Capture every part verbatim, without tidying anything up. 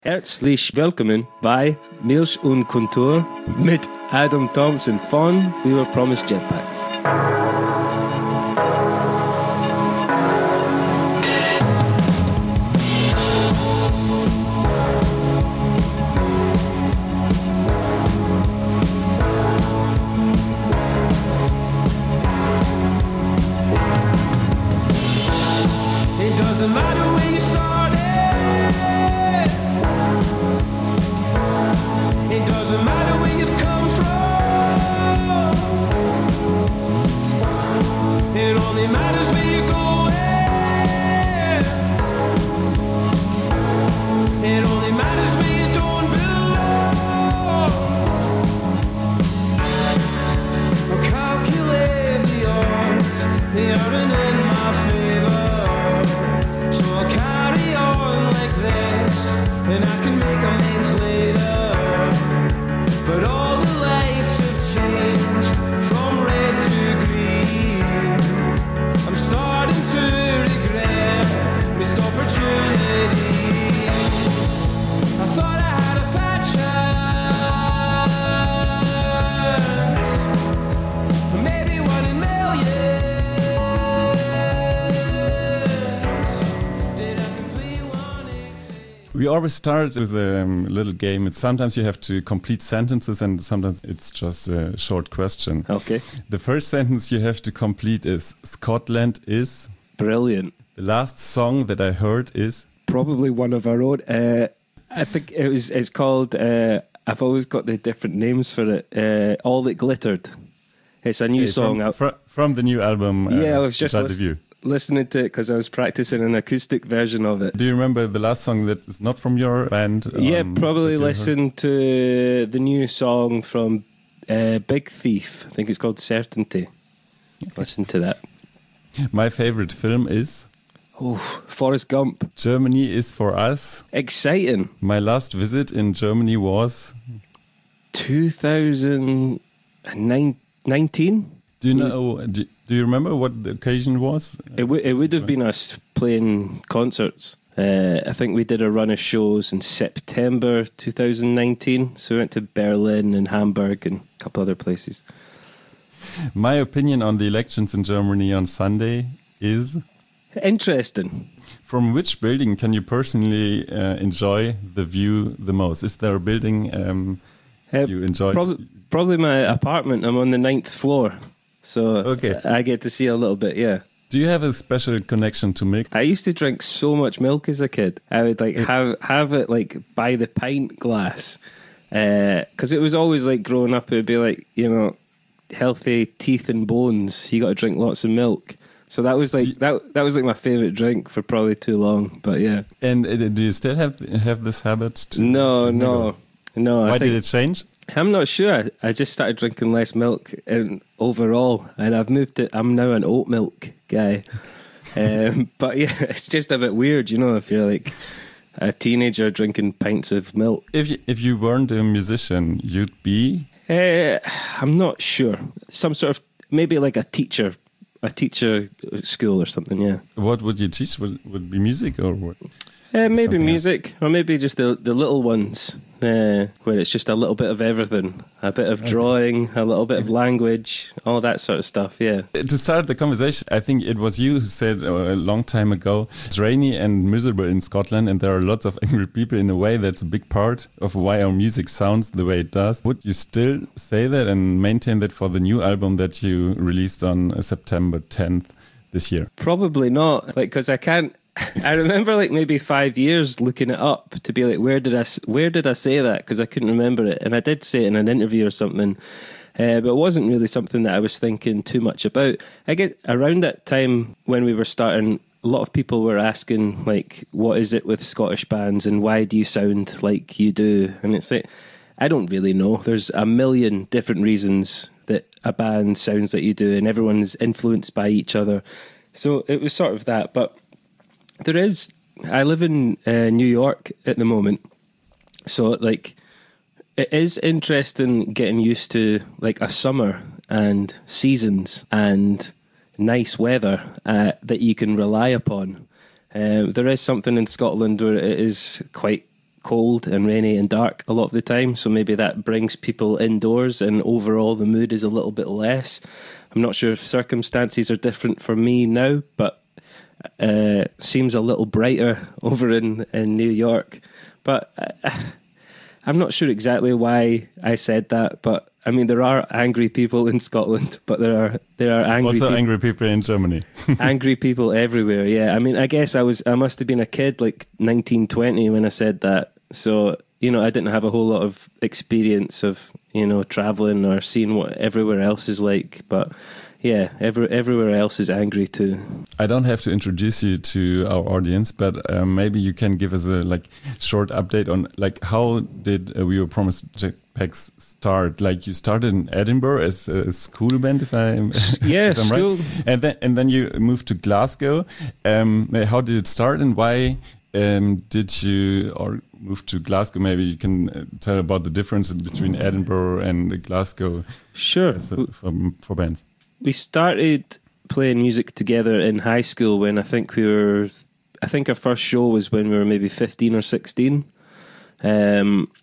Herzlich willkommen bei Milch und Kontur mit Adam Thompson von We Were Promised Jetpacks. It doesn't matter where you started. It doesn't matter where you've come from. It only matters where you're going. It only matters where you don't belong. I'll calculate the odds, they aren't in my favor. So I'll carry on like this, and I can make amends later. But all the lights have changed from red to green. I'm starting to regret missed opportunities. I thought I had a fat chance, maybe one in millions. Did I complete one eighty? We always start with a um, little game. It's sometimes you have to complete sentences and sometimes it's just a short question. Okay. The first sentence you have to complete is Scotland is... Brilliant. The last song that I heard is... Probably one of our own. Uh, I think it was. It's called. Uh, I've always got the different names for it. Uh, All That Glittered. It's a new Okay, song. From, out. fr- from the new album. Uh, Yeah, I was just Inside lis- of You. listening to it because I was practicing an acoustic version of it. Do you remember the last song that is not from your band? yeah, um, probably that you heard? listen to the new song from uh, Big Thief. I think it's called Certainty. Listen to that. My favorite film is Oh, Forrest Gump. Germany is for Us. Exciting. My last visit in Germany was... two thousand nineteen? Do you know? Do, do you remember what the occasion was? It, w- it would have been us playing concerts. Uh, I think we did a run of shows in September two thousand nineteen. So we went to Berlin and Hamburg and a couple other places. My opinion on the elections in Germany on Sunday is... Interesting. From which building can you personally uh, enjoy the view the most? Is there a building um, Uh, you enjoy? Prob- probably my apartment. I'm on the ninth floor. So Okay. I get to see a little bit, yeah. Do you have a special connection to milk? I used to drink so much milk as a kid. I would like have have it like by the pint glass, because it was always like growing up. It would be like, you know, healthy teeth and bones. You got to drink lots of milk. So that was like that. That was like my favorite drink for probably too long. But yeah, And uh, do you still have have this habit? To, no, to no, no. Why I think, did it change? I'm not sure. I just started drinking less milk and overall, and I've moved to. I'm now an oat milk guy. um, but yeah, it's just a bit weird, you know, if you're like a teenager drinking pints of milk. If you, if you weren't a musician, you'd be. Uh, I'm not sure. Some sort of maybe like a teacher, a teacher school or something. Yeah. What would you teach? Would would be music or what? Uh, maybe Something music, or maybe just the the little ones, uh, where it's just a little bit of everything, a bit of drawing, a little bit of language, all that sort of stuff. Yeah. To start the conversation, I think it was you who said uh, a long time ago, it's rainy and miserable in Scotland and there are lots of angry people. In a way, that's a big part of why our music sounds the way it does. Would you still say that and maintain that for the new album that you released on uh, September tenth this year? Probably not, like, because I can't. I remember like maybe five years looking it up to be like, where did I s- where did I say that? Because I couldn't remember it, and I did say it in an interview or something, uh, but it wasn't really something that I was thinking too much about. I get around that time when we were starting, a lot of people were asking like, what is it with Scottish bands and why do you sound like you do? And it's like, I don't really know. There's a million different reasons that a band sounds like you do, and everyone's influenced by each other. So it was sort of that, but. There is. I live in uh, New York at the moment, so like it is interesting getting used to like a summer and seasons and nice weather uh, that you can rely upon. Um, there is something in Scotland where it is quite cold and rainy and dark a lot of the time, so maybe that brings people indoors and overall the mood is a little bit less. I'm not sure if circumstances are different for me now, but uh, seems a little brighter over in, in New York. But uh, I'm not sure exactly why I said that, but I mean, there are angry people in Scotland, but there are there are angry also people, angry people in Germany. angry people everywhere. Yeah, I mean, I guess I was I must have been a kid like nineteen, twenty when I said that. So you know, I didn't have a whole lot of experience of you know traveling or seeing what everywhere else is like. But yeah, every, everywhere else is angry too. I don't have to introduce you to our audience, but um, maybe you can give us a like short update on like how did uh, We Were Promised Jetpacks start? Like you started in Edinburgh as a school band, if I yeah if I'm school, right. and then and then you moved to Glasgow. Um, how did it start, and why um, did you or move to Glasgow? Maybe you can uh, tell about the difference between Edinburgh and Glasgow. Sure, as a, for, for bands. We started playing music together in high school when I think we were, I think our first show was when we were maybe fifteen or sixteen. Um,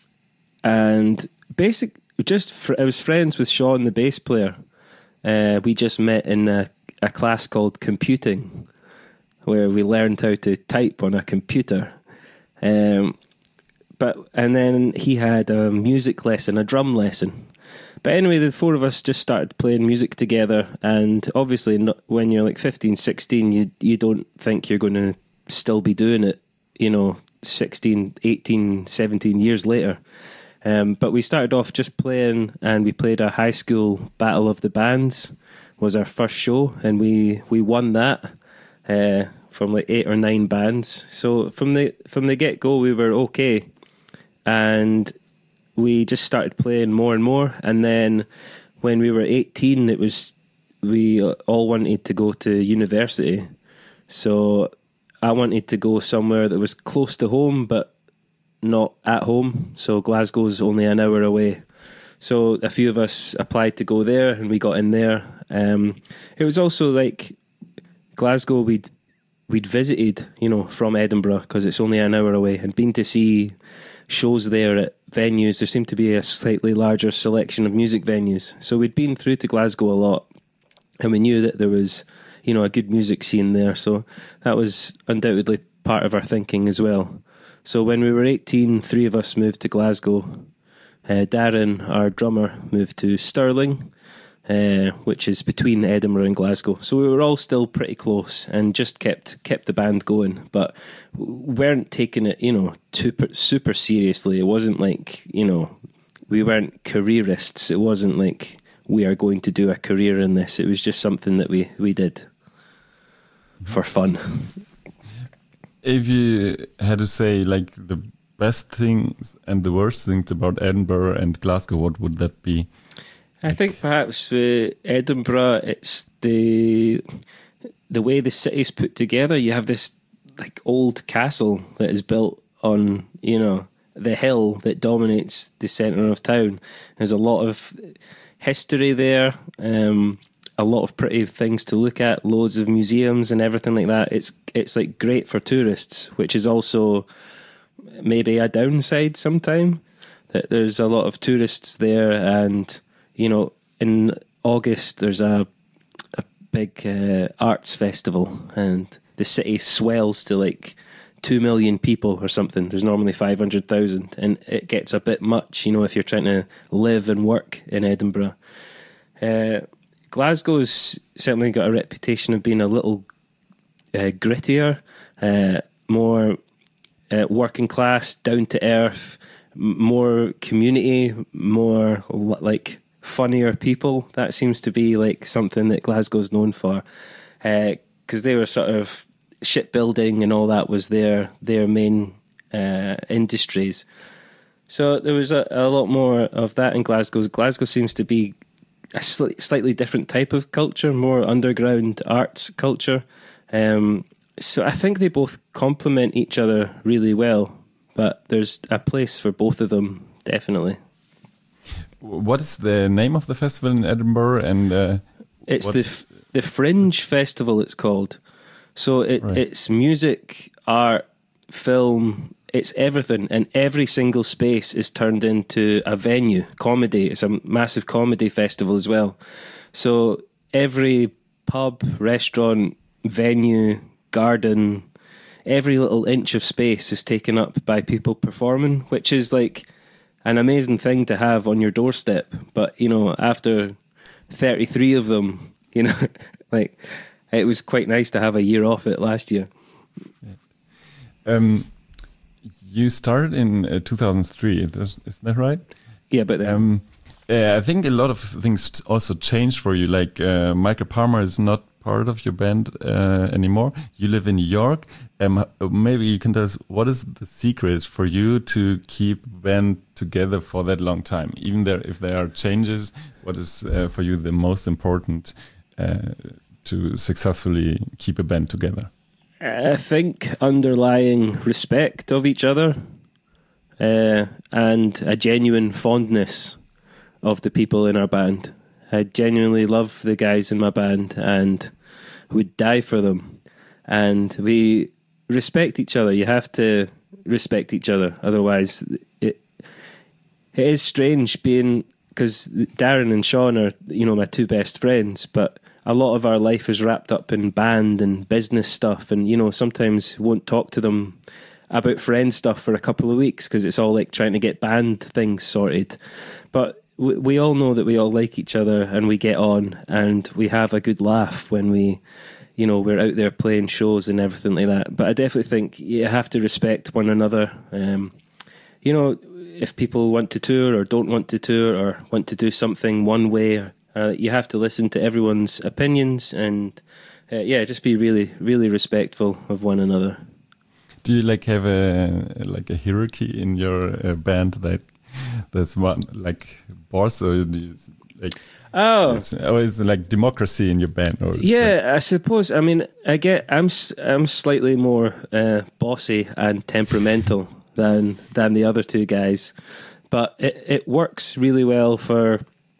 and basic, just, fr- I was friends with Sean, the bass player. Uh, we just met in a, a class called computing, where we learned how to type on a computer. Um, but, and then he had a music lesson, a drum lesson. But anyway, the four of us just started playing music together, and obviously not, when you're like fifteen, sixteen, you you don't think you're going to still be doing it, you know, sixteen, eighteen, seventeen years later. Um, but we started off just playing, and we played a high school Battle of the Bands, was our first show, and we, we won that uh, from like eight or nine bands. So from the from the get-go, we were okay. And we just started playing more and more, and then when we were eighteen, it was we all wanted to go to university. So I wanted to go somewhere that was close to home, but not at home. So Glasgow's only an hour away. So a few of us applied to go there, and we got in there. Um, it was also like Glasgow. We'd we'd visited, you know, from Edinburgh because it's only an hour away, and been to see shows there at venues. There seemed to be a slightly larger selection of music venues. So we'd been through to Glasgow a lot, and we knew that there was, you know, a good music scene there. So that was undoubtedly part of our thinking as well. So when we were eighteen, three of us moved to Glasgow. Uh, Darren, our drummer, moved to Stirling, uh, which is between Edinburgh and Glasgow. So we were all still pretty close and just kept kept the band going, but weren't taking it, you know, super, super seriously. It wasn't like, you know, we weren't careerists. It wasn't like we are going to do a career in this. It was just something that we, we did for fun. If you had to say like the best things and the worst things about Edinburgh and Glasgow, what would that be? I think perhaps for Edinburgh, it's the the way the city's put together. You have this like old castle that is built on, you know, the hill that dominates the centre of town. There's a lot of history there, um, a lot of pretty things to look at, loads of museums and everything like that. It's it's like great for tourists, which is also maybe a downside sometime, that there's a lot of tourists there. And you know, in August there's a a big uh, arts festival, and the city swells to like two million people or something. There's normally five hundred thousand, and it gets a bit much, you know, if you're trying to live and work in Edinburgh. Uh, Glasgow's certainly got a reputation of being a little uh, grittier, uh, more uh, working class, down to earth, m- more community, more l- like funnier people. That seems to be like something that Glasgow's known for, because uh, they were sort of shipbuilding and all that was their their main uh, industries. So there was a, a lot more of that in Glasgow. Glasgow seems to be a sli- slightly different type of culture, more underground arts culture. Um, so I think they both complement each other really well, but there's a place for both of them, definitely. What is the name of the festival in Edinburgh? And uh, it's what? the F- the Fringe Festival, it's called. So it, Right. it's music, art, film, it's everything, and every single space is turned into a venue. Comedy, it's a massive comedy festival as well. So every pub, restaurant, venue, garden, every little inch of space is taken up by people performing, which is like an amazing thing to have on your doorstep. But, you know, after thirty-three of them, you know, like, it was quite nice to have a year off it last year. Um, you started in uh, two thousand three, is, is that right? Yeah, but then... Um, yeah, I think a lot of things also changed for you. Like uh, Michael Palmer is not part of your band uh, anymore. You live in New York. Um, maybe you can tell us, what is the secret for you to keep band together for that long time? Even there, if there are changes, what is uh, for you the most important uh, to successfully keep a band together? I think underlying respect of each other uh, and a genuine fondness of the people in our band. I genuinely love the guys in my band and would die for them. And we respect each other. You have to respect each other. Otherwise, it it is strange being... Because Darren and Sean are, you know, my two best friends, but a lot of our life is wrapped up in band and business stuff, and, you know, sometimes won't talk to them about friend stuff for a couple of weeks because it's all like trying to get band things sorted. But we, we all know that we all like each other and we get on and we have a good laugh when we, you know, we're out there playing shows and everything like that. But I definitely think you have to respect one another. Um, you know, if people want to tour or don't want to tour or want to do something one way, or, uh, you have to listen to everyone's opinions and, uh, yeah, just be really, really respectful of one another. Do you like have a like a hierarchy in your uh, band that there's one like boss, or do you, like oh, or is it like democracy in your band? Or yeah, like, I suppose. I mean, I get I'm I'm slightly more uh, bossy and temperamental than than the other two guys, but it, it works really well for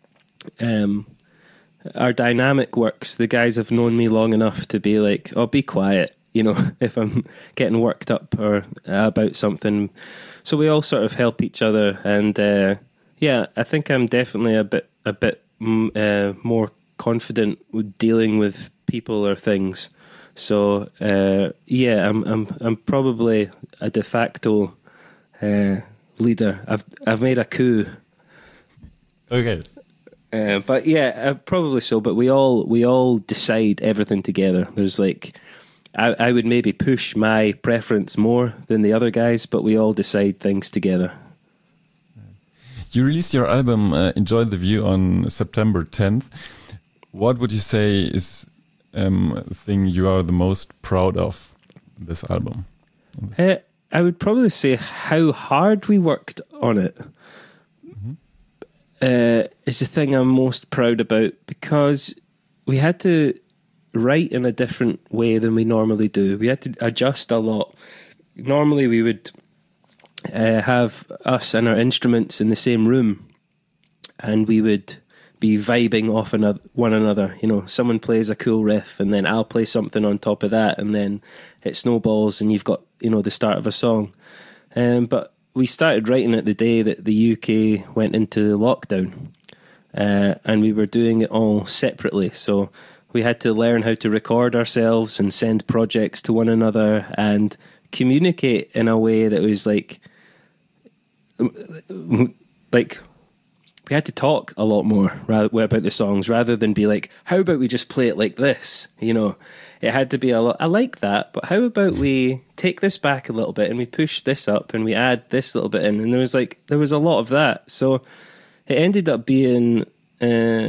um our dynamic works. The guys have known me long enough to be like, oh, be quiet, you know, if I'm getting worked up or uh, about something. So we all sort of help each other, and uh, yeah, I think I'm definitely a bit a bit mm, uh, more confident with dealing with people or things. So uh, yeah, I'm I'm I'm probably a de facto Uh, leader. I've I've made a coup. Okay. Uh, but yeah, uh, probably so. But we all we all decide everything together. There's like, I I would maybe push my preference more than the other guys, but we all decide things together. You released your album uh, Enjoy the View on September tenth. What would you say is um, the thing you are the most proud of this album? Uh, I would probably say how hard we worked on it. Mm-hmm. uh, is the thing I'm most proud about, because we had to write in a different way than we normally do. We had to adjust a lot. Normally we would uh, have us and our instruments in the same room, and we would be vibing off another, one another. You know, someone plays a cool riff and then I'll play something on top of that, and then it snowballs and you've got, you know, the start of a song. Um, but we started writing it the day that the U K went into lockdown, uh, and we were doing it all separately. So we had to learn how to record ourselves and send projects to one another and communicate in a way that was like, like, we had to talk a lot more rather, about the songs, rather than be like, how about we just play it like this? You know, it had to be a lot, I like that, but how about we take this back a little bit and we push this up and we add this little bit in? And there was like, there was a lot of that. So it ended up being, uh,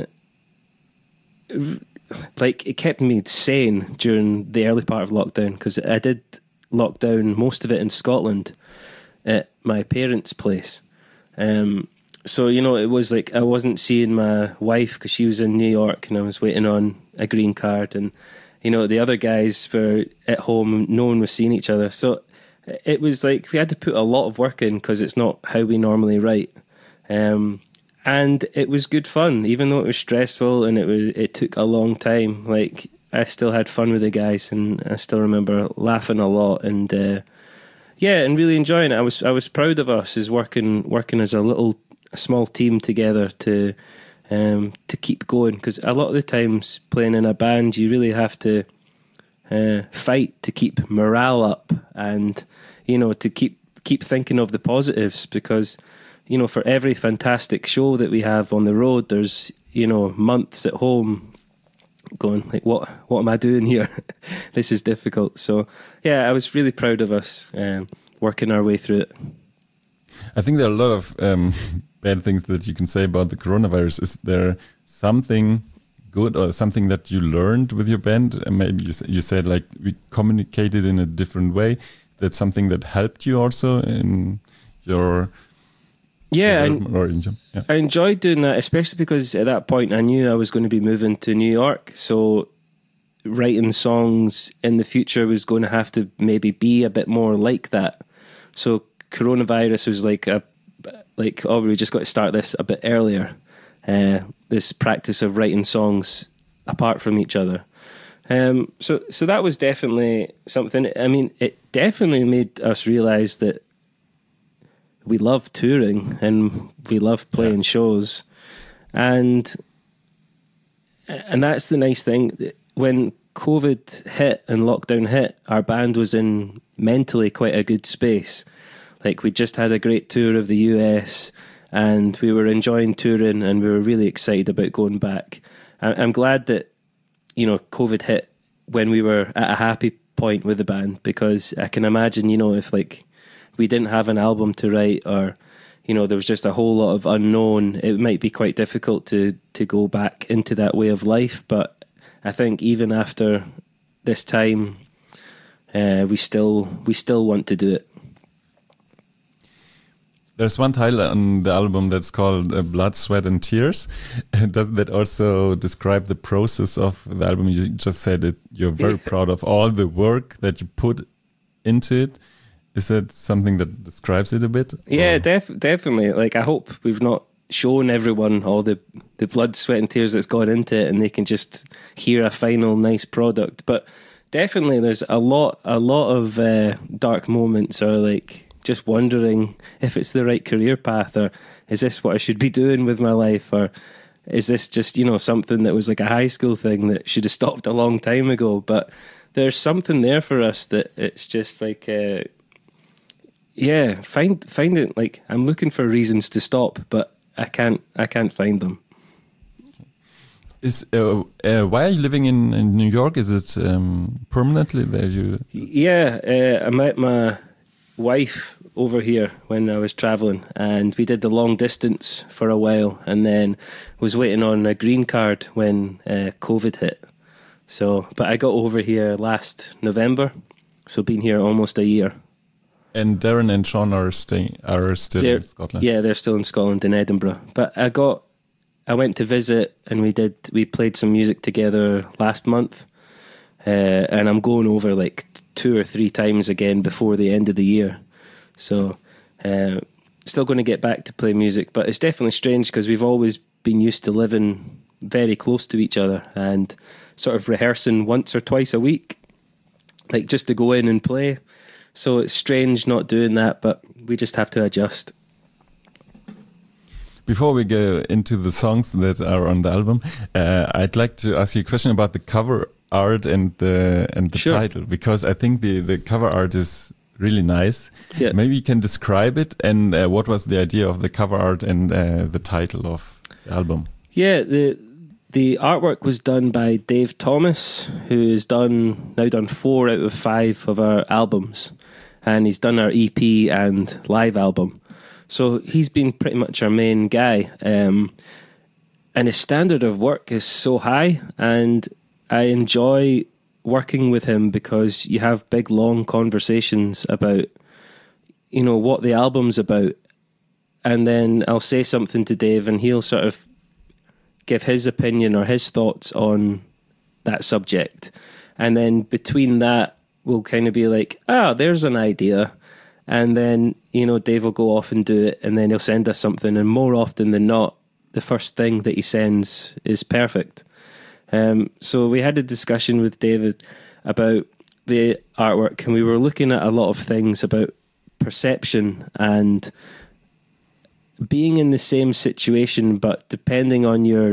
like, it kept me sane during the early part of lockdown, because I did lockdown, most of it in Scotland, at my parents' place. Um, So, you know, it was like I wasn't seeing my wife because she was in New York and I was waiting on a green card. And, you know, the other guys were at home, no one was seeing each other. So it was like we had to put a lot of work in because it's not how we normally write. Um, and it was good fun, even though it was stressful and it was it took a long time. Like, I still had fun with the guys and I still remember laughing a lot. And, uh, yeah, and really enjoying it. I was I was proud of us as working working as a little a small team together to um, to keep going, because a lot of the times playing in a band you really have to uh, fight to keep morale up, and you know to keep keep thinking of the positives, because you know for every fantastic show that we have on the road, there's you know months at home going like, what what am I doing here? This is difficult. So yeah, I was really proud of us um, working our way through it. I think there are a lot of um, bad things that you can say about the coronavirus. Is there something good or something that you learned with your band? And maybe you, you said like we communicated in a different way. Is that something that helped you also in your yeah, and or in, yeah. I enjoyed doing that, especially because at that point I knew I was going to be moving to New York. So writing songs in the future was going to have to maybe be a bit more like that. So coronavirus was like a like oh we just got to start this a bit earlier, uh, this practice of writing songs apart from each other. Um, so so that was definitely something. I mean, it definitely made us realise that we love touring and we love playing yeah. shows, and and that's the nice thing. When COVID hit and lockdown hit, our band was in mentally quite a good space. Like we just had a great tour of the U S and we were enjoying touring and we were really excited about going back. I'm glad that, you know, COVID hit when we were at a happy point with the band, because I can imagine, you know, if like we didn't have an album to write, or, you know, there was just a whole lot of unknown, it might be quite difficult to, to go back into that way of life. But I think even after this time, uh, we still we still want to do it. There's one title on the album that's called uh, Blood, Sweat and Tears. Does that also describe the process of the album? You just said that you're very proud of all the work that you put into it. Is that something that describes it a bit? Yeah, def definitely. Like, I hope we've not shown everyone all the, the blood, sweat and tears that's gone into it and they can just hear a final nice product. But definitely there's a lot, a lot of uh, dark moments, or like just wondering if it's the right career path, or is this what I should be doing with my life, or is this just, you know, something that was like a high school thing that should have stopped a long time ago. But there's something there for us that it's just like, uh, yeah, find find it. Like, I'm looking for reasons to stop, but I can't I can't find them. Is uh, uh, why are you living in, in New York? Is it um, permanently there? You yeah, uh, I met my wife over here when I was traveling, and we did the long distance for a while, and then was waiting on a green card when uh, COVID hit. So, but I got over here last November, so been here almost a year. And Darren and Sean are staying are still they're, in Scotland. Yeah, they're still in Scotland, in Edinburgh. But I got, I went to visit, and we did we played some music together last month, uh, and I'm going over like two or three times again before the end of the year. So, uh, still going to get back to play music, but it's definitely strange because we've always been used to living very close to each other and sort of rehearsing once or twice a week, like just to go in and play. So it's strange not doing that, but we just have to adjust. Before we go into the songs that are on the album, uh, I'd like to ask you a question about the cover art and the and the Sure. title, because I think the the cover art is really nice. Yeah. Maybe you can describe it, and uh, what was the idea of the cover art and uh, the title of the album? Yeah, the the artwork was done by Dave Thomas, who has done now done four out of five of our albums, and he's done our E P and live album. So he's been pretty much our main guy, um, and his standard of work is so high, and I enjoy working with him because you have big, long conversations about, you know, what the album's about, and then I'll say something to Dave, and he'll sort of give his opinion or his thoughts on that subject, and then between that, we'll kind of be like, ah, there's an idea. And then, you know, Dave will go off and do it, and then he'll send us something. And more often than not, the first thing that he sends is perfect. Um, so we had a discussion with David about the artwork, and we were looking at a lot of things about perception and being in the same situation, but depending on your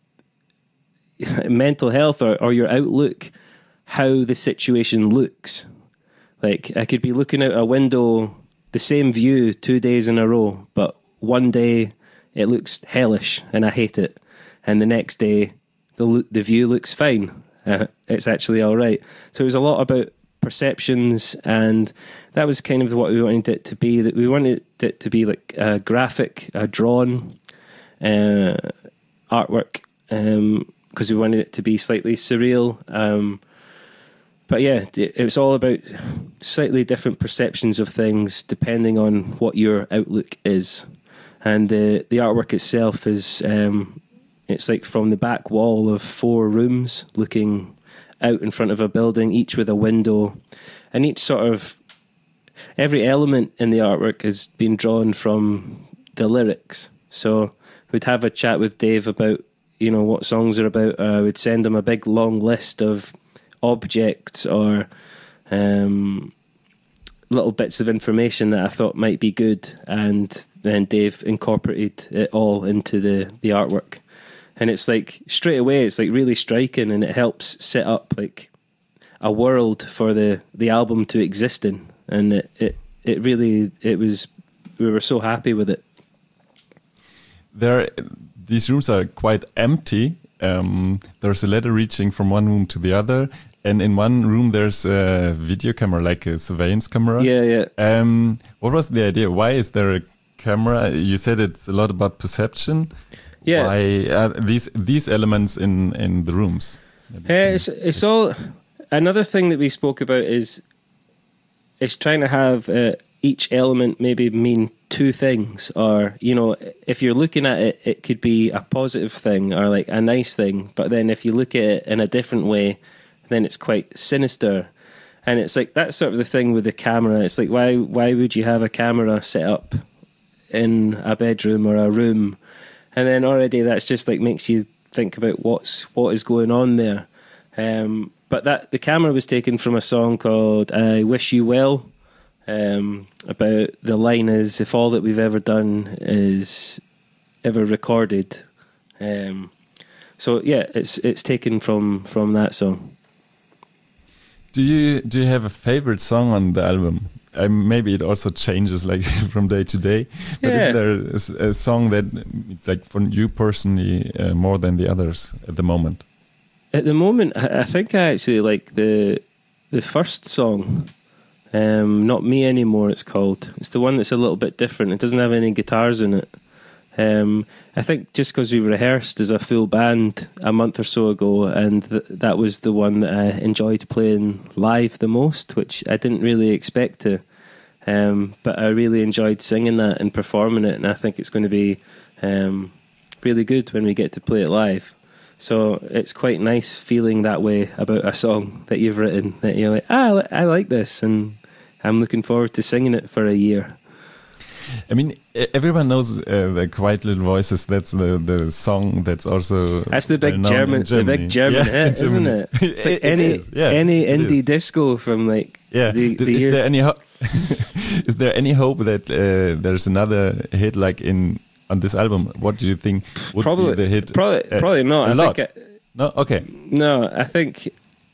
mental health or, or your outlook, how the situation looks. Like, I could be looking out a window, the same view two days in a row, but one day it looks hellish and I hate it, and the next day the the view looks fine. Uh, it's actually all right. So it was a lot about perceptions, and that was kind of what we wanted it to be. That we wanted it to be like a graphic, a drawn uh, artwork, because um, we wanted it to be slightly surreal. Um, but yeah, it, it was all about slightly different perceptions of things depending on what your outlook is. And the the artwork itself is um, it's like from the back wall of four rooms looking out in front of a building, each with a window, and each sort of every element in the artwork has been drawn from the lyrics. So we'd have a chat with Dave about, you know, what songs are about. I uh, would send him a big long list of objects or um, little bits of information that I thought might be good, and then Dave incorporated it all into the, the artwork. And it's like straight away, it's like really striking, and it helps set up like a world for the, the album to exist in. And it, it, it really, it was, we were so happy with it. There, these rooms are quite empty. Um, there's a ladder reaching from one room to the other. And in one room, there's a video camera, like a surveillance camera. Yeah, yeah. Um, what was the idea? Why is there a camera? You said it's a lot about perception. Yeah. Why are these these elements in, in the rooms? Uh, it's it's all. Another thing that we spoke about is is trying to have uh, each element maybe mean two things, or, you know, if you're looking at it, it could be a positive thing or like a nice thing. But then if you look at it in a different way, then it's quite sinister. And it's like that's sort of the thing with the camera. It's like why why would you have a camera set up in a bedroom or a room? And then already that's just like makes you think about what's what is going on there. Um, but that the camera was taken from a song called "I Wish You Well." Um, about the line is, "If all that we've ever done is ever recorded." Um, so yeah, it's it's taken from from that song. Do you do you have a favorite song on the album? Uh, maybe it also changes like from day to day. But Yeah. is there a, s- a song that it's like for you personally uh, more than the others at the moment? At the moment, I I think I actually like the the first song. Um, Not Me Anymore, it's called. It's the one that's a little bit different. It doesn't have any guitars in it. Um, I think just because we rehearsed as a full band a month or so ago, and th- that was the one that I enjoyed playing live the most, which I didn't really expect to. Um, but I really enjoyed singing that and performing it, and I think it's going to be um, really good when we get to play it live. So it's quite nice feeling that way about a song that you've written, that you're like, ah, I li- I like this, and I'm looking forward to singing it for a year. I mean, e- everyone knows uh, the Quiet Little Voices. That's the, the song that's also That's the big well-known German, in the Germany. big German Yeah, in hit, isn't Germany. it? It's like It- it any is, yeah, any it indie is. disco from like Yeah. the, D- the is year. there any ho- is there any hope that uh, there's another hit like in on this album? What do you think would Probably be the hit? Probably, uh, probably not. A I lot. think I, No. Okay. no, I think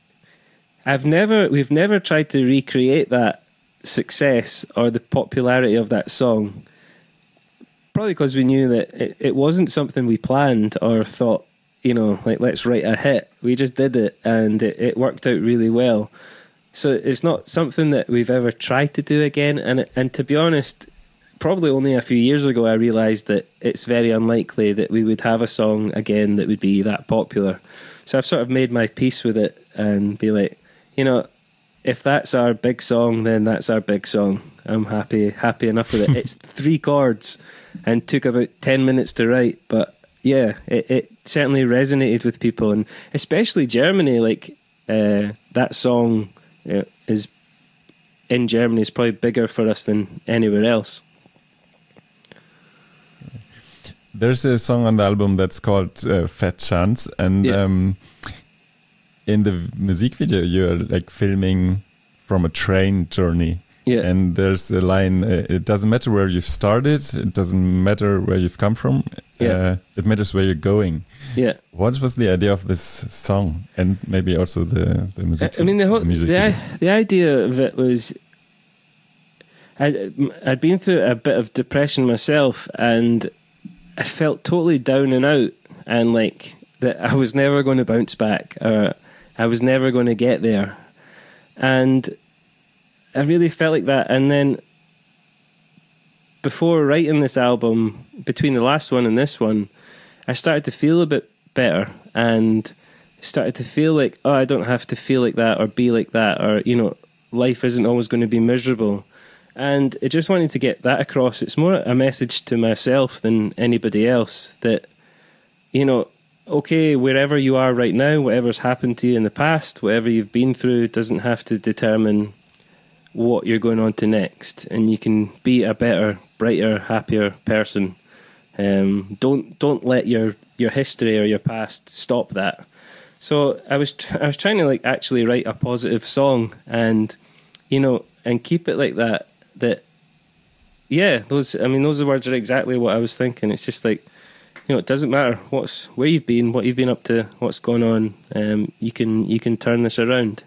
I've never we've never tried to recreate that success or the popularity of that song. Probably because we knew that it, it wasn't something we planned or thought, you know, like, let's write a hit. We just did it, and it, it worked out really well. So it's not something that we've ever tried to do again. And and to be honest, probably only a few years ago I realised that it's very unlikely that we would have a song again that would be that popular. So I've sort of made my peace with it and be like, you know, if that's our big song, then that's our big song. I'm happy happy enough with it. It's three chords and took about ten minutes to write, but yeah, it, it certainly resonated with people, and especially Germany. Like uh, that song uh, is in Germany is probably bigger for us than anywhere else. There's a song on the album that's called uh, Fat Chance, and Yeah. um, in the music video, you're like filming from a train journey. Yeah. And there's a line, uh, it doesn't matter where you've started, it doesn't matter where you've come from, Yeah. uh, it matters where you're going. Yeah. What was the idea of this song, and maybe also the, the music? I mean, the whole the, music the, video? the idea of it was, I'd, I'd been through a bit of depression myself, and I felt totally down and out, and like that I was never going to bounce back, or I was never going to get there, and I really felt like that. And then before writing this album, between the last one and this one, I started to feel a bit better, and started to feel like, oh, I don't have to feel like that or be like that, or, you know, life isn't always going to be miserable. And I just wanted to get that across. It's more a message to myself than anybody else that, you know, okay, wherever you are right now, whatever's happened to you in the past, whatever you've been through, doesn't have to determine what you're going on to next. And you can be a better, brighter, happier person. Um, don't don't let your, your history or your past stop that. So I was I was trying to like actually write a positive song, and you know, and keep it like that. That yeah, those I mean those words are exactly what I was thinking. It's just like, you know, it doesn't matter what's where you've been, what you've been up to, what's going on. Um, you can you can turn this around.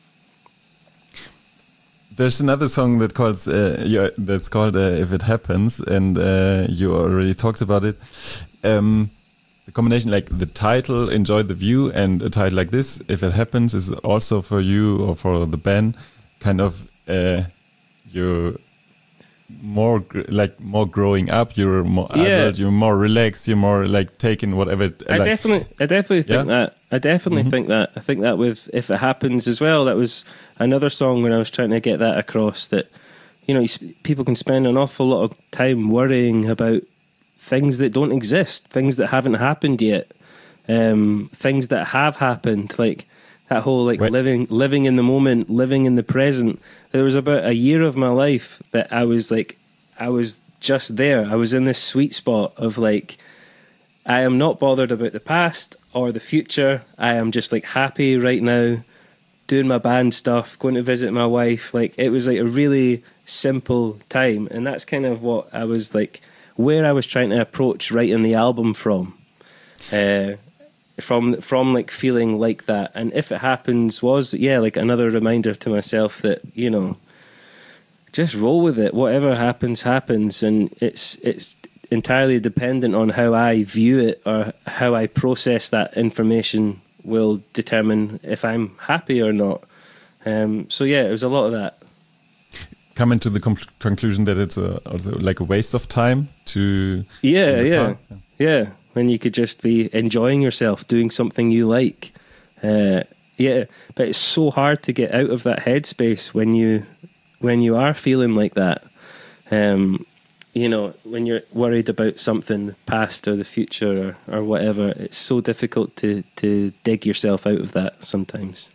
There's another song that calls uh, yeah, that's called uh, "If It Happens," and uh, you already talked about it. Um, the combination, like the title "Enjoy the View" and a title like this, "If It Happens," is also for you or for the band, kind of uh, you're more gr- like more growing up. You're more Yeah. adult. You're more relaxed. You're more like taking whatever. It, I like, definitely, I definitely think Yeah? that. I definitely Mhm. think that. I think that with "If It Happens" as well. That was another song when I was trying to get that across. That, you know, you, sp- people can spend an awful lot of time worrying about things that don't exist, things that haven't happened yet, um, things that have happened. Like that whole like Wait. living, living in the moment, living in the present. There was about a year of my life that I was like, I was just there. I was in this sweet spot of like, I am not bothered about the past or the future. I am just like happy right now, doing my band stuff, going to visit my wife. Like it was like a really simple time, and that's kind of what I was like, where I was trying to approach writing the album from, uh, from from like feeling like that. And "If It Happens" was yeah like another reminder to myself that, you know, just roll with it. Whatever happens, happens, and it's it's. entirely dependent on how I view it or how I process that information will determine if I'm happy or not. Um, so yeah, it was a lot of that. Coming to the com- conclusion that it's a, also like a waste of time to Yeah, in the yeah, park. yeah. When you could just be enjoying yourself, doing something you like. Uh, yeah, but it's so hard to get out of that headspace when you when you are feeling like that. Um, You know, when you're worried about something, the past or the future or, or whatever, it's so difficult to, to dig yourself out of that sometimes.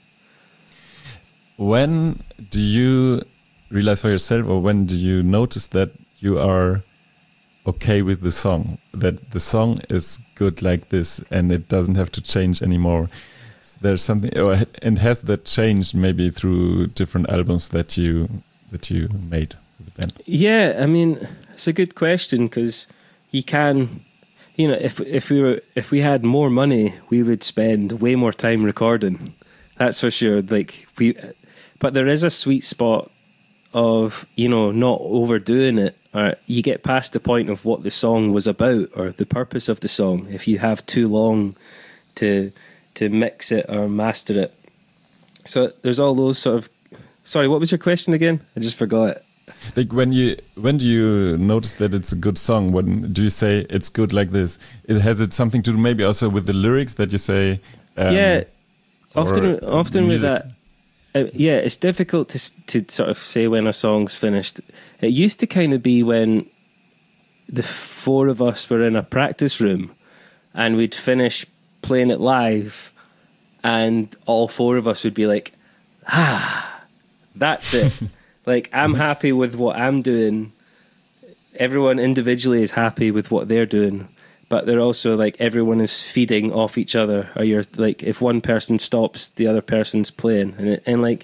When do you realize for yourself, or when do you notice that you are okay with the song, that the song is good like this and it doesn't have to change anymore? There's something, or, and has that changed maybe through different albums that you that you made with the band? Yeah, I mean, it's a good question, because you can, you know, if if we were if we had more money, we would spend way more time recording. That's for sure. Like we, but there is a sweet spot of, you know, not overdoing it, or you get past the point of what the song was about or the purpose of the song. If you have too long to to mix it or master it, so there's all those sort of. Sorry, what was your question again? I just forgot it. Like when you when do you notice that it's a good song? When do you say it's good like this? It has it something to do maybe also with the lyrics that you say? Um, Yeah, often or often with music? that. Uh, yeah, it's difficult to s- to sort of say when a song's finished. It used to kind of be when the four of us were in a practice room and we'd finish playing it live, and all four of us would be like, ah, that's it. Like, I'm happy with what I'm doing. Everyone individually is happy with what they're doing, but they're also like, everyone is feeding off each other. Or you're like, if one person stops, the other person's playing, and it, and like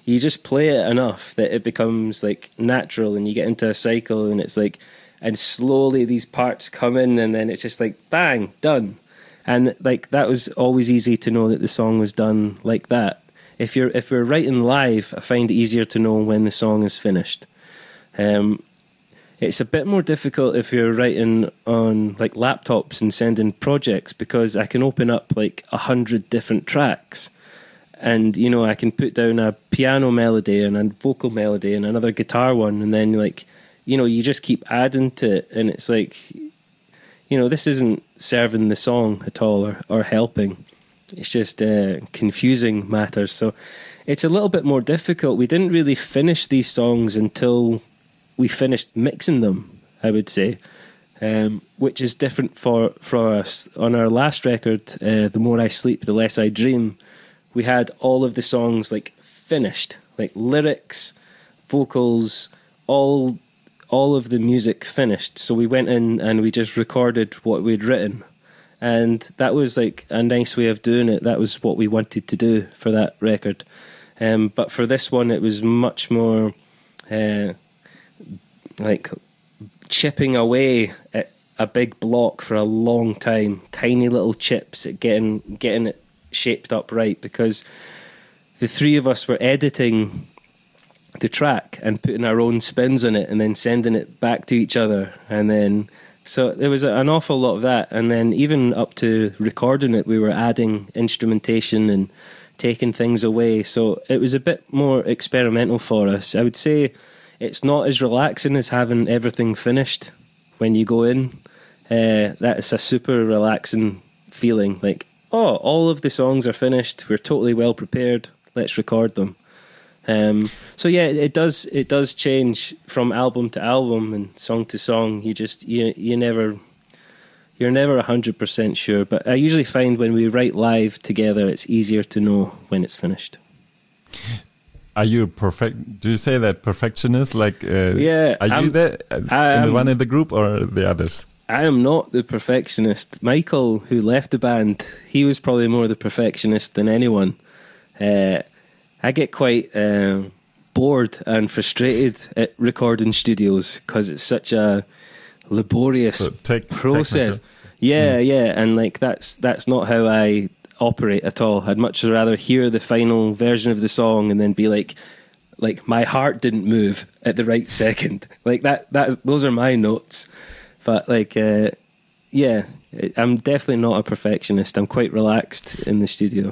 you just play it enough that it becomes like natural, and you get into a cycle, and it's like, and slowly these parts come in, and then it's just like bang, done. And like that was always easy to know that the song was done like that. If you're if we're writing live, I find it easier to know when the song is finished. Um, it's a bit more difficult if you're writing on like laptops and sending projects, because I can open up like a hundred different tracks, and you know I can put down a piano melody and a vocal melody and another guitar one, and then like you know you just keep adding to it, and it's like, you know, this isn't serving the song at all, or, or helping. It's just uh, confusing matters. So it's a little bit more difficult. We didn't really finish these songs until we finished mixing them, I would say, um, which is different for, for us. On our last record, uh, The More I Sleep, The Less I Dream, we had all of the songs like finished, like lyrics, vocals, all all of the music finished. So we went in and we just recorded what we'd written. And that was like a nice way of doing it. That was what we wanted to do for that record. Um, but for this one, it was much more uh, like chipping away at a big block for a long time, tiny little chips at getting getting it shaped up right, because the three of us were editing the track and putting our own spins on it and then sending it back to each other. And then so there was an awful lot of that. And then even up to recording it, we were adding instrumentation and taking things away. So it was a bit more experimental for us. I would say it's not as relaxing as having everything finished when you go in. Uh, that's a super relaxing feeling. Like, oh, all of the songs are finished. We're totally well prepared. Let's record them. Um, so yeah, it does it does change from album to album and song to song. You just you you never you're never a hundred percent sure. But I usually find when we write live together, it's easier to know when it's finished. Are you perfect? Do you say that perfectionist? Like, uh, yeah, are I'm, you the, uh, I'm, the one in the group or the others? I am not the perfectionist. Michael, who left the band, he was probably more the perfectionist than anyone. Uh, I get quite um, bored and frustrated at recording studios because it's such a laborious so tech, process. Technical. Yeah, mm. yeah, and like that's that's not how I operate at all. I'd much rather hear the final version of the song and then be like, like my heart didn't move at the right second. Like that. That those are my notes. But like, uh, yeah, I'm definitely not a perfectionist. I'm quite relaxed in the studio.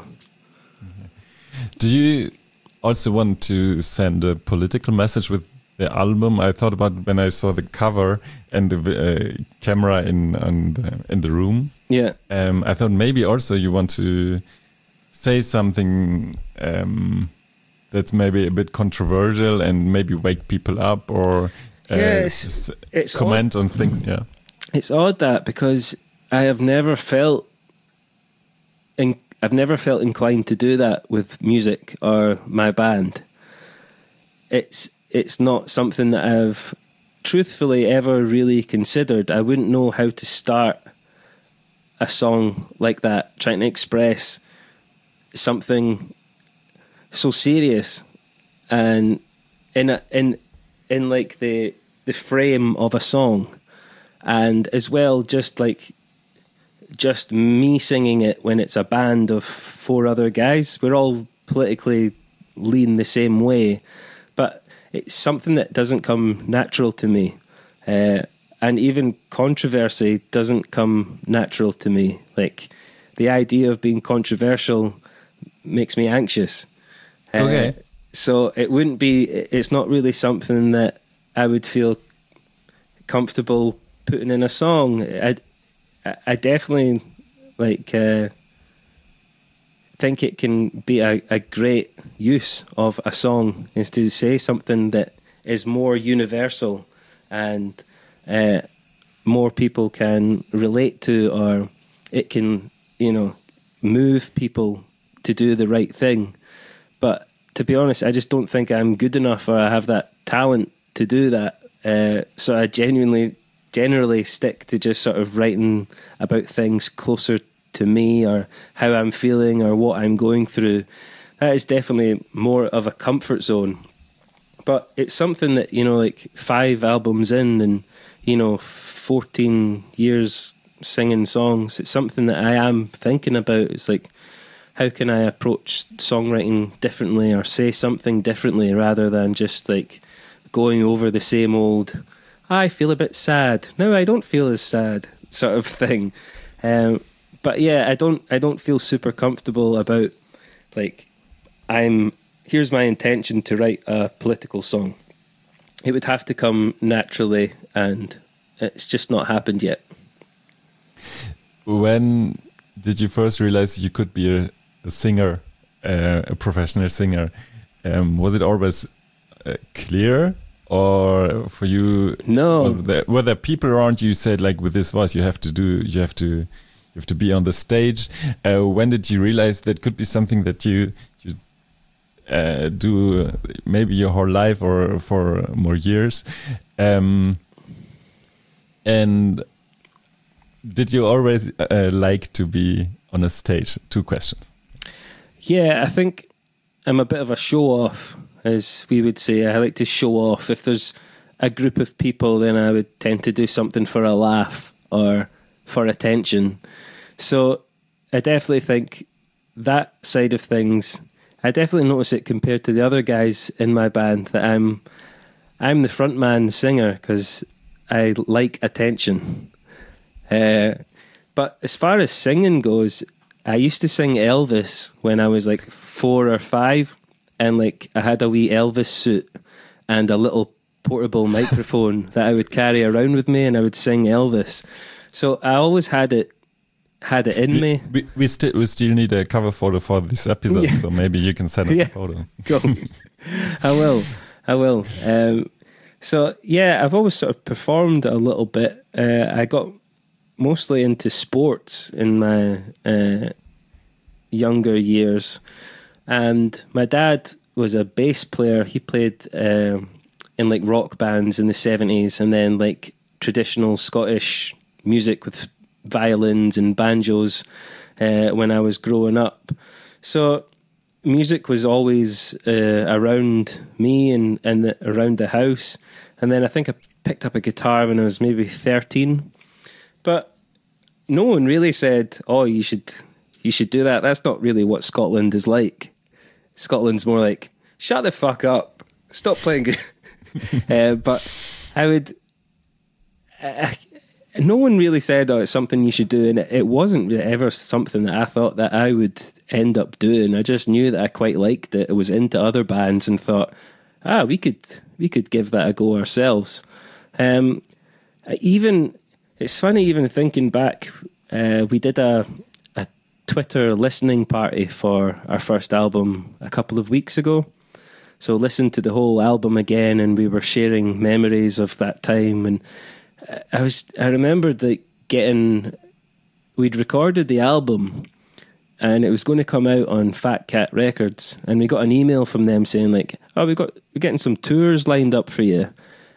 Do you also want to send a political message with the album? I thought about when I saw the cover and the uh, camera in on the, in the room. Yeah. Um, I thought maybe also you want to say something um, that's maybe a bit controversial and maybe wake people up or uh, yeah, it's, it's comment odd. on things. Yeah, it's odd that because I have never felt in. I've never felt inclined to do that with music or my band. It's it's not something that I've truthfully ever really considered. I wouldn't know how to start a song like that, trying to express something so serious and in a, in in like the the frame of a song, and as well just like just me singing it when it's a band of four other guys. We're all politically lean the same way, but it's something that doesn't come natural to me. Uh, and even controversy doesn't come natural to me. Like, the idea of being controversial makes me anxious. Uh, okay. So it wouldn't be, it's not really something that I would feel comfortable putting in a song. I, I definitely like uh, think it can be a, a great use of a song, is to say something that is more universal and uh, more people can relate to, or it can, you know, move people to do the right thing. But to be honest, I just don't think I'm good enough or I have that talent to do that. Uh, so I genuinely generally stick to just sort of writing about things closer to me or how I'm feeling or what I'm going through. that is definitely more of a comfort zone. But it's something that, you know, like five albums in and, you know, fourteen years singing songs, it's something that I am thinking about. It's like, how can I approach songwriting differently or say something differently rather than just like going over the same old, I feel a bit sad. No, I don't feel as sad sort of thing. Um, but yeah, I don't, I don't feel super comfortable about like, I'm, here's my intention to write a political song. It would have to come naturally, and it's just not happened yet. When did you first realize you could be a, a singer, uh, a professional singer? Um, was it always uh, clear, or for you? No. Was there, were there people around you who said, like, with this voice, you have to do, you have to, you have to be on the stage? Uh, when did you realize that could be something that you you uh, do maybe your whole life or for more years? Um, and did you always uh, like to be on a stage? Two questions. Yeah, I think I'm a bit of a show-off, as we would say. I like to show off. If there's a group of people, then I would tend to do something for a laugh or for attention. So I definitely think that side of things, I definitely notice it compared to the other guys in my band, that I'm I'm the front man singer because I like attention. Uh, but as far as singing goes, I used to sing Elvis when I was like four or five, and like I had a wee Elvis suit and a little portable microphone that I would carry around with me, and I would sing Elvis. So I always had it had it in we, me. We, we still we still need a cover photo for this episode, Yeah. so maybe you can send us Yeah. a photo. Go. I will. I will. Um, so yeah, I've always sort of performed a little bit. Uh, I got mostly into sports in my uh, younger years, and my dad was a bass player. He played um, in like rock bands in the seventies, and then like traditional Scottish music with violins and banjos uh, when I was growing up. So music was always uh, around me and, and the, around the house. And then I think I picked up a guitar when I was maybe thirteen. But no one really said, oh, you should you should do that. That's not really what Scotland is like. Scotland's more like, shut the fuck up. Stop playing guitar. uh, but I would... I, no one really said, oh, it's something you should do. And it, it wasn't ever something that I thought that I would end up doing. I just knew that I quite liked it. I was into other bands and thought, ah, we could we could give that a go ourselves. Um, even it's funny, even thinking back, uh, we did a a Twitter listening party for our first album a couple of weeks ago. So listened to the whole album again, and we were sharing memories of that time. And I was I remembered like getting we'd recorded the album, and it was going to come out on Fat Cat Records, and we got an email from them saying like, oh, we got we're getting some tours lined up for you.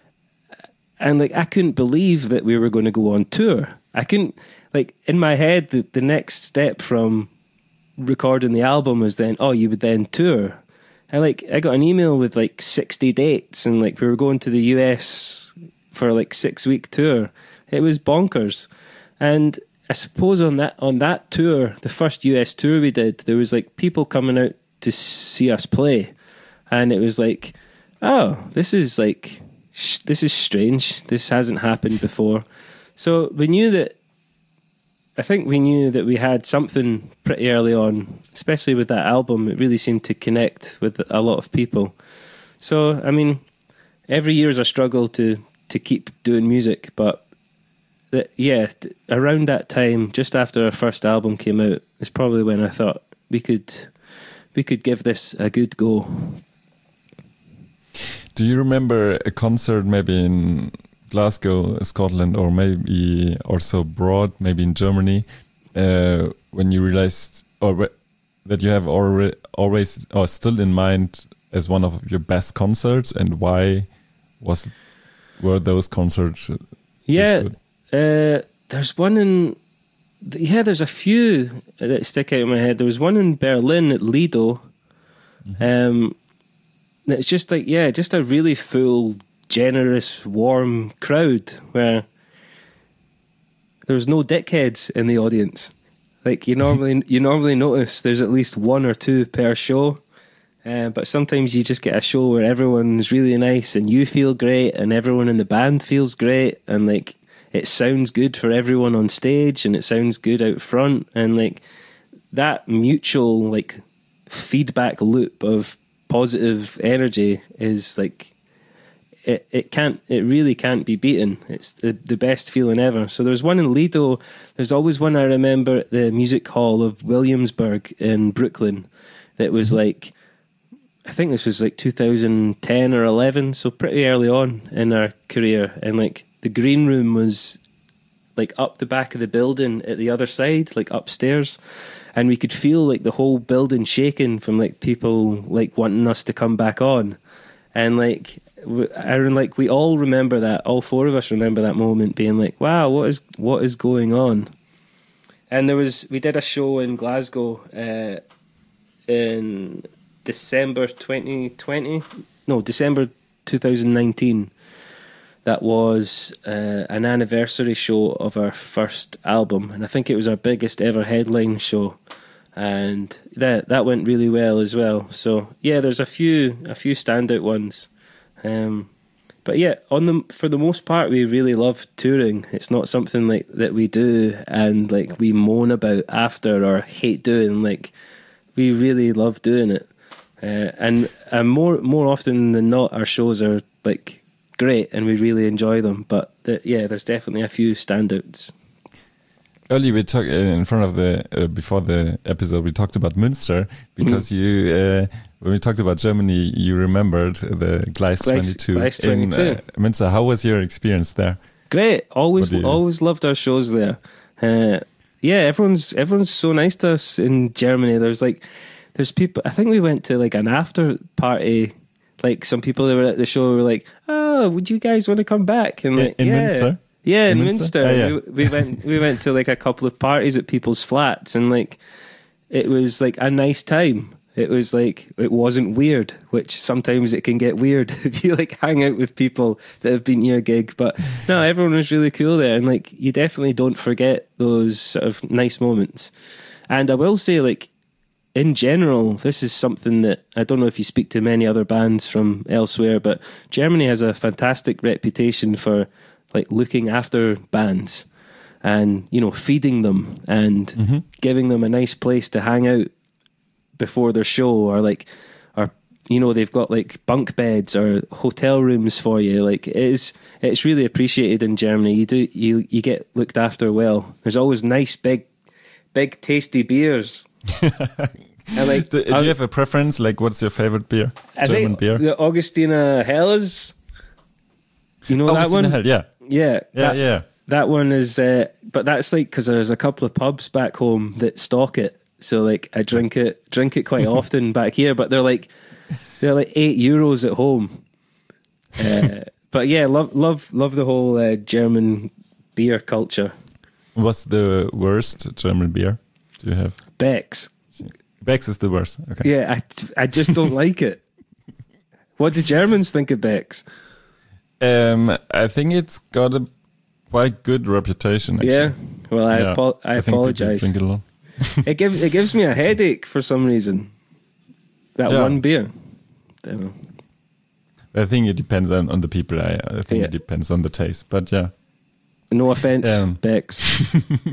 And like I couldn't believe that we were going to go on tour. I couldn't, like, in my head the, the next step from recording the album was then, oh, you would then tour. And like I got an email with like sixty dates, and like we were going to the U S for like six week tour. It was bonkers. And I suppose on that on that tour, the first U S tour we did, there was like people coming out to see us play, and it was like, oh, this is like sh- this is strange. This hasn't happened before. So we knew that. I think we knew that we had something pretty early on, especially with that album. It really seemed to connect with a lot of people. So I mean, every year is a struggle to to keep doing music, but. That, yeah, around that time, just after our first album came out, is probably when I thought we could we could give this a good go. Do you remember a concert maybe in Glasgow, Scotland, or maybe also abroad, maybe in Germany, uh, when you realized or that you have already always or still in mind as one of your best concerts, and why was were those concerts? Yeah. Uh, there's one in, yeah, there's a few that stick out in my head. There was one in Berlin at Lido, Mm-hmm. Um, it's just like, yeah, just a really full, generous, warm crowd where there's no dickheads in the audience. Like you normally, you normally notice there's at least one or two per show. Uh, but sometimes you just get a show where everyone's really nice and you feel great and everyone in the band feels great and like it sounds good for everyone on stage and it sounds good out front, and like that mutual like feedback loop of positive energy is like it, it can't it really can't be beaten. It's the, the best feeling ever. So there's one in Lido, there's always one I remember at the Music Hall of Williamsburg in Brooklyn that was like, I think this was like two thousand ten or eleven, so pretty early on in our career. And like the green room was like up the back of the building at the other side, like upstairs. And we could feel like the whole building shaking from like people like wanting us to come back on. And like, I like we all remember that, all four of us remember that moment being like, wow, what is, what is going on? And there was, we did a show in Glasgow uh, in December twenty twenty, no, December twenty nineteen. That was uh, an anniversary show of our first album, and I think it was our biggest ever headline show, and that that went really well as well. So yeah, there's a few a few standout ones, um, but yeah, on the for the most part, we really love touring. It's not something like that we do and like we moan about after or hate doing. Like we really love doing it. Uh, and and more more often than not, our shows are like great, and we really enjoy them. But the, yeah, there's definitely a few standouts. Earlier, we talked uh, in front of the uh, before the episode. We talked about Münster because mm. you uh, when we talked about Germany, you remembered the Gleis twenty-two Gleis twenty-two in uh, Münster. How was your experience there? Great. Always always loved our shows there. Uh, yeah, everyone's everyone's so nice to us in Germany. There's like. There's people, I think we went to like an after party, like some people that were at the show were like, oh, would you guys want to come back? And like, in yeah. Münster? Yeah, in, in Münster. Münster? Oh, yeah. we, we went we went to like a couple of parties at people's flats, and like it was like a nice time. It was like, it wasn't weird, which sometimes it can get weird if you like hang out with people that have been to your gig. But no, everyone was really cool there, and like you definitely don't forget those sort of nice moments. And I will say, like, in general, this is something that I don't know if you speak to many other bands from elsewhere, but Germany has a fantastic reputation for like looking after bands and, you know, feeding them and mm-hmm. giving them a nice place to hang out before their show, or like, or, you know, they've got like bunk beds or hotel rooms for you. Like it is, it's really appreciated in Germany. You do, you, you get looked after well. There's always nice, big, big tasty beers. And like, do, do you have a preference? Like, what's your favorite beer? I German think beer? The Augustiner Helles. You know Augustiner that one? Hell, yeah. Yeah. Yeah, that, yeah. That one is, uh, but that's like, because there's a couple of pubs back home that stock it. So like, I drink it, drink it quite often back here, but they're like, they're like eight euros at home. Uh, but yeah, love, love, love the whole uh, German beer culture. What's the worst German beer? Do you have? Beck's. Beck's is the worst. Okay. Yeah, I, I just don't like it. What do Germans think of Beck's? Um, I think it's got a quite good reputation. Actually. Yeah. Well, I yeah, apo- I, I apologize. Drink it, a lot. it gives it gives me a headache for some reason. That yeah. one beer. Don't know. I think it depends on, on the people. I, I think yeah. it depends on the taste. But yeah. No offense, um, Beck's.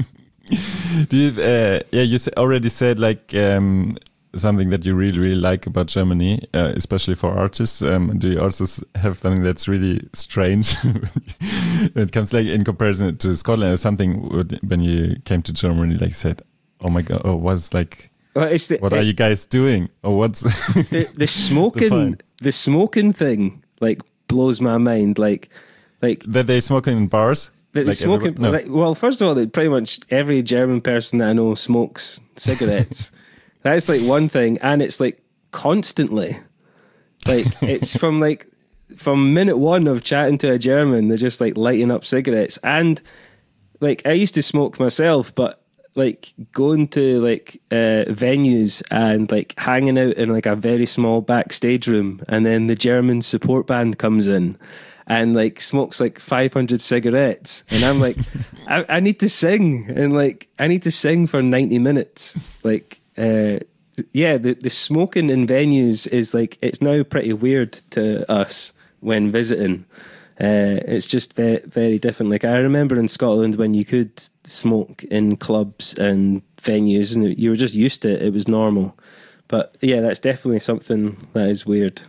Do you, uh, yeah, you already said like um, something that you really, really like about Germany, uh, especially for artists. Um, do you also have something that's really strange when it comes like in comparison to Scotland, or something when you came to Germany, like said, "Oh my God, oh, what's like, well, it's the, what it, are you guys doing, or what's the, the smoking, the, the smoking thing, like blows my mind, like, like that they smoking in bars." Like smoking, no. like, well, first of all, like, pretty much every German person that I know smokes cigarettes. That's like one thing, and it's like constantly. Like it's from like from minute one of chatting to a German, they're just like lighting up cigarettes. And like I used to smoke myself, but like going to like uh, venues and like hanging out in like a very small backstage room, and then the German support band comes in and like smokes like five hundred cigarettes, and I'm like, I, I need to sing, and like I need to sing for ninety minutes. Like, uh, yeah, the the smoking in venues is like, it's now pretty weird to us when visiting. Uh, it's just very, very different. Like, I remember in Scotland when you could smoke in clubs and venues, and you were just used to it. It was normal. But yeah, that's definitely something that is weird.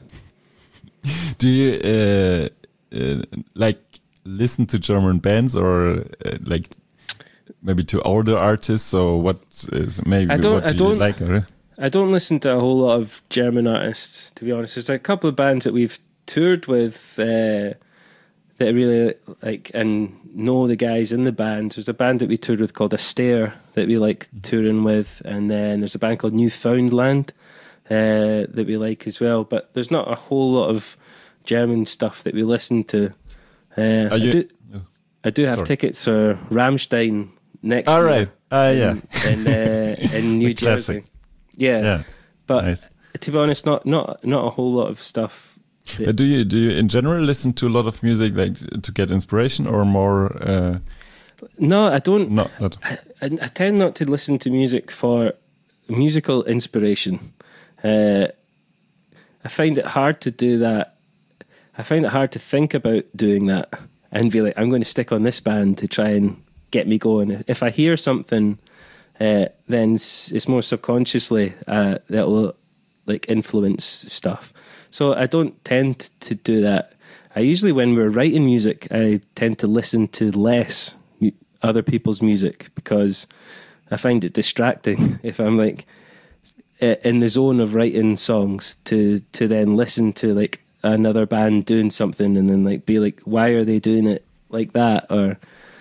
Do you uh, uh, like listen to German bands, or uh, like maybe to older artists? Or what is maybe I don't, what do I don't, you like? Or? I don't listen to a whole lot of German artists, to be honest. There's a couple of bands that we've toured with. Uh, that I really like and know the guys in the band. There's a band that we toured with called Astaire that we like touring with, and then there's a band called Newfoundland uh, that we like as well. But there's not a whole lot of German stuff that we listen to. Uh, I, you, do, I do have sorry. tickets for Rammstein next All year. right. Uh, yeah. In, in, uh, in New Jersey. Yeah. yeah. But nice. To be honest, not, not, not a whole lot of stuff. Uh, do you do you in general listen to a lot of music like to get inspiration, or more? Uh, no, I don't. Not, not. I, I, I tend not to listen to music for musical inspiration. Uh, I find it hard to do that. I find it hard to think about doing that and be like, I'm going to stick on this band to try and get me going. If I hear something, uh, then it's, it's more subconsciously uh, that will like influence stuff. So I don't tend to do that. I usually, when we're writing music, I tend to listen to less mu- other people's music, because I find it distracting if I'm like in the zone of writing songs to to then listen to like another band doing something and then like be like, why are they doing it like that? Or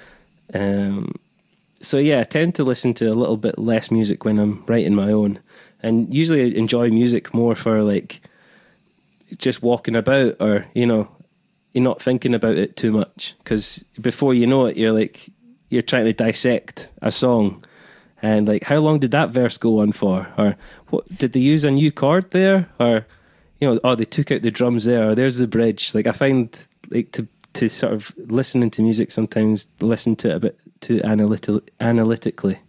um, so yeah, I tend to listen to a little bit less music when I'm writing my own, and usually I enjoy music more for like just walking about, or you know, you're not thinking about it too much, because before you know it, you're like you're trying to dissect a song, and like, how long did that verse go on for, or what did they use a new chord there, or you know, oh, they took out the drums there, or there's the bridge. Like, I find like to to sort of listening to music sometimes listen to it a bit too analytical analytically.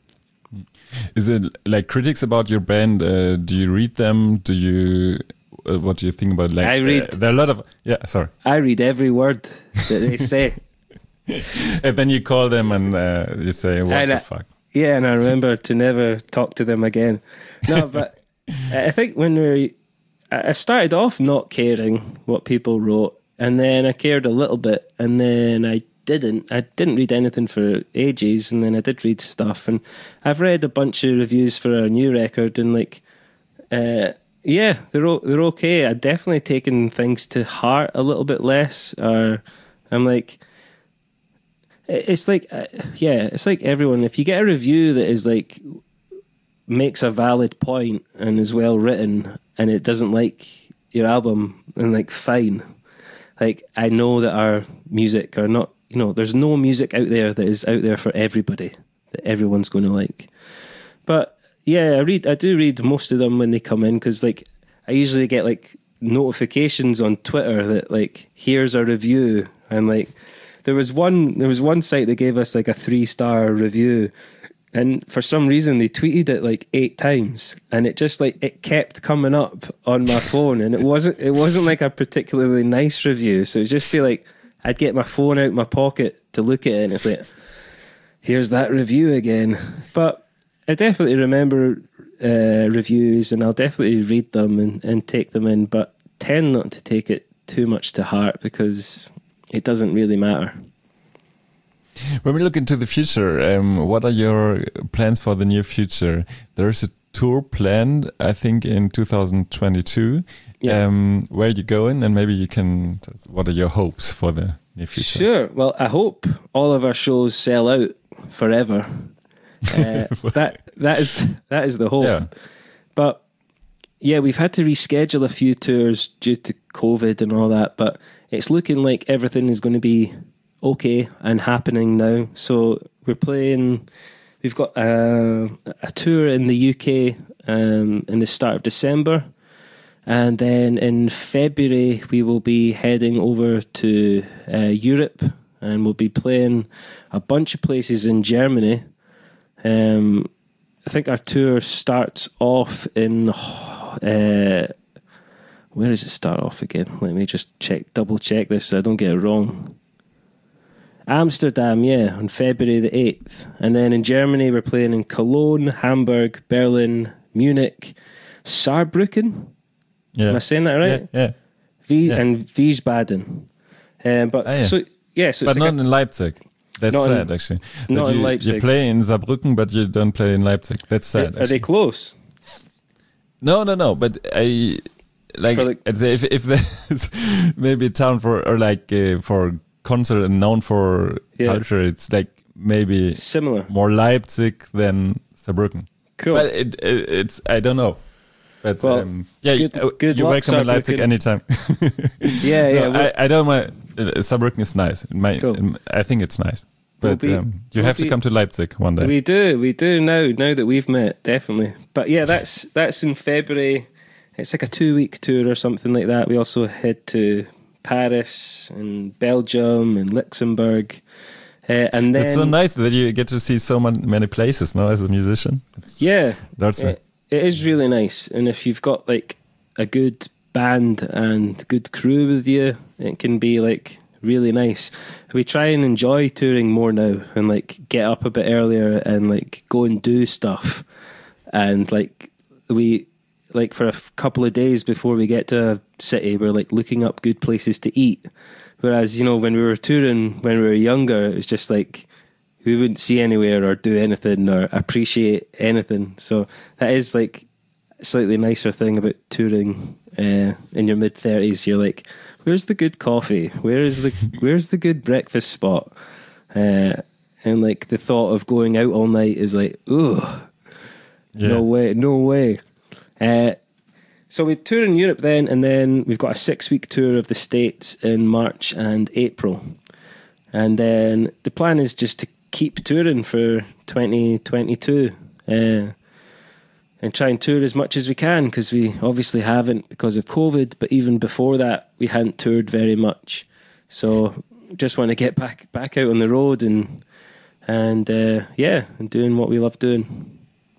Is it like critics about your band? Uh, do you read them? Do you Uh, what do you think about like? I read. Uh, there are a lot of yeah. Sorry. I read every word that they say, and then you call them and uh, you say, "What and the I, fuck?" Yeah, and I remember to never talk to them again. No, but I think when we, I started off not caring what people wrote, and then I cared a little bit, and then I didn't. I didn't read anything for ages, and then I did read stuff, and I've read a bunch of reviews for our new record, and like. Uh, Yeah, they're o- they're okay. I've definitely taken things to heart a little bit less. Or I'm like, it's like, uh, yeah, it's like everyone. If you get a review that is like makes a valid point and is well written, and it doesn't like your album, and like fine, like I know that our music are not, you know, there's no music out there that is out there for everybody that everyone's going to like, but. Yeah, I read. I do read most of them when they come in, because like I usually get like notifications on Twitter that like, here's a review, and like there was one there was one site that gave us like a three star review, and for some reason they tweeted it like eight times, and it just like it kept coming up on my phone, and it wasn't it wasn't like a particularly nice review, so it'd just be like I'd get my phone out my pocket to look at it, and it's like, here's that review again, but. I definitely remember uh, reviews, and I'll definitely read them and, and take them in, but tend not to take it too much to heart, because it doesn't really matter. When we look into the future, um, what are your plans for the near future? There's a tour planned, I think, in two thousand twenty-two. Yeah. Um, where are you going? And maybe you can, what are your hopes for the near future? Sure. Well, I hope all of our shows sell out forever. Uh, that that is that is the hope. Yeah. But yeah, we've had to reschedule a few tours due to COVID and all that, but it's looking like everything is going to be okay and happening now. So we're playing we've got uh, a tour in the U K um, in the start of December. And then in February, we will be heading over to uh, Europe, and we'll be playing a bunch of places in Germany. Um, I think our tour starts off in... Uh, where does it start off again? Let me just check, double check this so I don't get it wrong. Amsterdam, yeah, on February the eighth. And then in Germany, we're playing in Cologne, Hamburg, Berlin, Munich, Saarbrücken. Yeah. Am I saying that right? Yeah. yeah. V- yeah. And Wiesbaden. Um, but ah, yeah. so yeah, so but it's not like a, in Leipzig. That's not sad, in, actually. Not that you, in Leipzig. You play in Saarbrücken, but you don't play in Leipzig. That's sad. Are, are they close? No, no, no. But I like, like I'd say if if there's maybe a town for or like uh, for concert and known for yeah. culture, it's like maybe similar, more Leipzig than Saarbrücken. Cool. But it, it it's I don't know. But well, um, yeah, good, you, good you're luck, welcome in Leipzig anytime. yeah, yeah. No, I, I don't mind. Uh, Saarbrücken is nice. In my, cool. in, I think it's nice. But we'll be, um, you we'll have be, to come to Leipzig one day. We do, we do now. Now that we've met, definitely. But yeah, that's that's in February. It's like a two-week tour or something like that. We also head to Paris and Belgium and Luxembourg. Uh, and then it's so nice that you get to see so man, many places now as a musician. It's, yeah, that's it, it is really nice. And if you've got like a good band and good crew with you, it can be like really nice. We try and enjoy touring more now and like get up a bit earlier and like go and do stuff. And like we like for a f- couple of days before we get to a city, we're like looking up good places to eat. Whereas, you know, when we were touring, when we were younger, it was just like we wouldn't see anywhere or do anything or appreciate anything. So that is like a slightly nicer thing about touring uh, in your mid thirties. You're like, where's the good coffee? Where is the where's the good breakfast spot? Uh, and like the thought of going out all night is like, ooh, yeah. no way, no way. Uh, so we tour in Europe then, and then we've got a six-week tour of the States in March and April. And then the plan is just to keep touring for twenty twenty-two uh, and try and tour as much as we can, because we obviously haven't because of COVID, but even before that, we hadn't toured very much. So just want to get back back out on the road and, and uh, yeah, and doing what we love doing.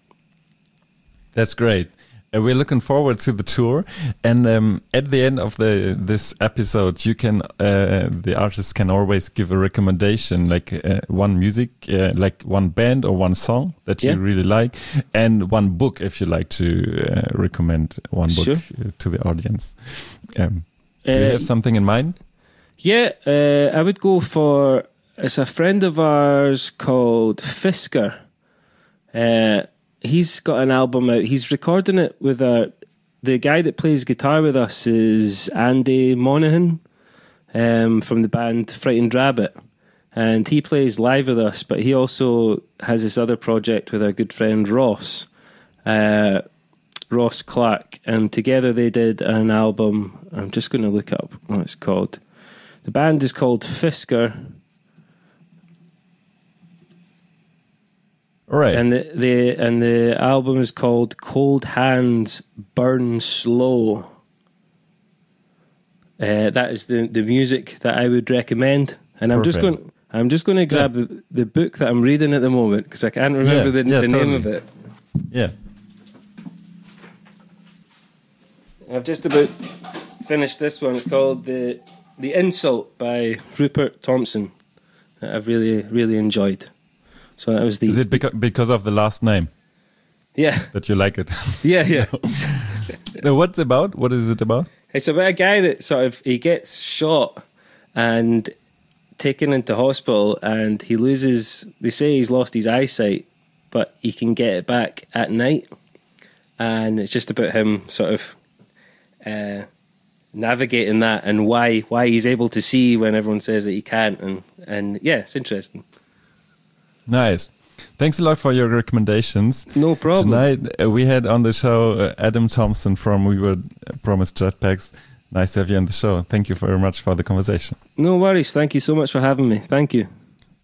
That's great. Uh, we're looking forward to the tour, and um, at the end of the this episode, you can uh, the artist can always give a recommendation, like uh, one music, uh, like one band or one song that you yeah. really like, and one book if you like to uh, recommend one book sure. uh, to the audience. Um, do uh, you have something in mind? Yeah, uh, I would go for it's a friend of ours called Fisker. Uh, He's got an album out. He's recording it with a, the guy that plays guitar with us is Andy Monaghan um, from the band Frightened Rabbit. And he plays live with us, but he also has this other project with our good friend Ross, uh, Ross Clark. And together they did an album. I'm just going to look up what it's called. The band is called Fisker. All right. And the, the and the album is called Cold Hands Burn Slow. Uh, that is the, the music that I would recommend. And I'm Perfect. just going I'm just going to grab yeah. the, the book that I'm reading at the moment because I can't remember yeah, the, yeah, the totally. name of it. Yeah. I've just about finished this one. It's called The The Insult by Rupert Thompson. That I've really really enjoyed. So that was the. Is it beca- because of the last name? Yeah. That you like it? Yeah, yeah. No, what's it about? What is it about? It's about a guy that sort of he gets shot and taken into hospital, and he loses. They say he's lost his eyesight, but he can get it back at night, and it's just about him sort of uh, navigating that and why why he's able to see when everyone says that he can't, and and yeah, it's interesting. Nice. Thanks a lot for your recommendations. No problem. Tonight uh, we had on the show uh, Adam Thompson from We Were Promised Jetpacks. Nice to have you on the show. Thank you very much for the conversation. No worries. Thank you so much for having me. Thank you.